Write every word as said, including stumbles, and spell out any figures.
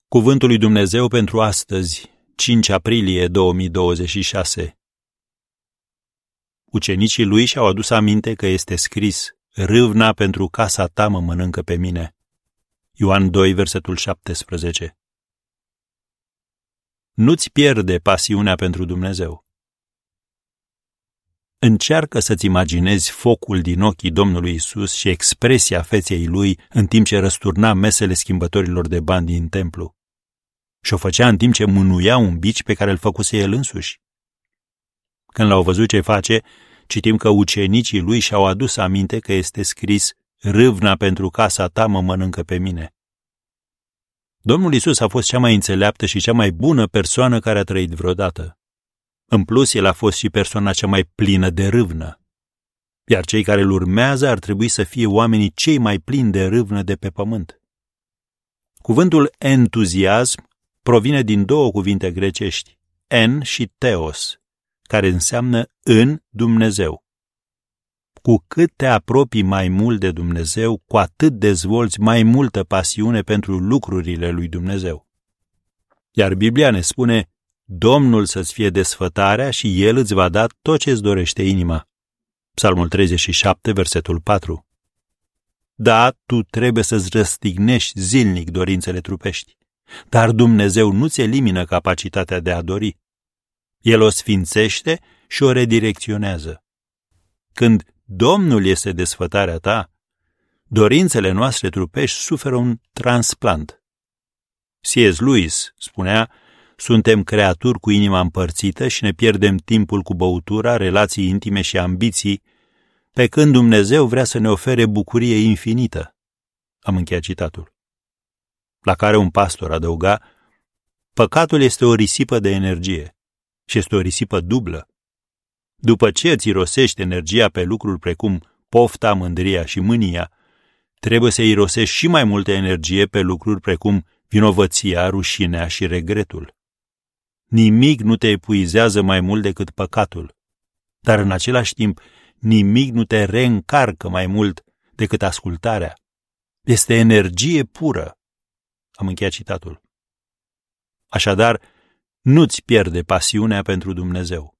Cuvântul lui Dumnezeu pentru astăzi, cinci aprilie două mii douăzeci și șase. Ucenicii lui și-au adus aminte că este scris: râvna pentru casa ta mă mănâncă pe mine. Ioan doi, versetul șaptesprezece. Nu-ți pierde pasiunea pentru Dumnezeu. Încearcă să-ți imaginezi focul din ochii Domnului Isus și expresia feței lui în timp ce răsturna mesele schimbătorilor de bani din templu. Și o făcea în timp ce mânuia un bici pe care îl făcuse el însuși. Când l-au văzut ce face, citim că ucenicii lui și-au adus aminte că este scris: râvna pentru casa ta mă mănâncă pe mine. Domnul Isus a fost cea mai înțeleaptă și cea mai bună persoană care a trăit vreodată. În plus, el a fost și persoana cea mai plină de râvnă. Iar cei care îl urmează ar trebui să fie oamenii cei mai plini de râvnă de pe pământ. Cuvântul entuziasm provine din două cuvinte grecești, en și theos, care înseamnă în Dumnezeu. Cu cât te apropii mai mult de Dumnezeu, cu atât dezvolți mai multă pasiune pentru lucrurile lui Dumnezeu. Iar Biblia ne spune: Domnul să-ți fie desfătarea și El îți va da tot ce-ți dorește inima. Psalmul treizeci și șapte, versetul patru. Da, tu trebuie să-ți răstignești zilnic dorințele trupești, dar Dumnezeu nu-ți elimină capacitatea de a dori. El o sfințește și o redirecționează. Când Domnul este desfătarea ta, dorințele noastre trupești suferă un transplant. C S. Lewis spunea: suntem creaturi cu inima împărțită și ne pierdem timpul cu băutura, relații intime și ambiții, pe când Dumnezeu vrea să ne ofere bucurie infinită. Am încheiat citatul. La care un pastor adăuga: păcatul este o risipă de energie și este o risipă dublă. După ce îți irosești energia pe lucruri precum pofta, mândria și mânia, trebuie să irosești și mai multă energie pe lucruri precum vinovăția, rușinea și regretul. Nimic nu te epuizează mai mult decât păcatul, dar în același timp nimic nu te reîncarcă mai mult decât ascultarea. Este energie pură. Am încheiat citatul. Așadar, nu-ți pierde pasiunea pentru Dumnezeu.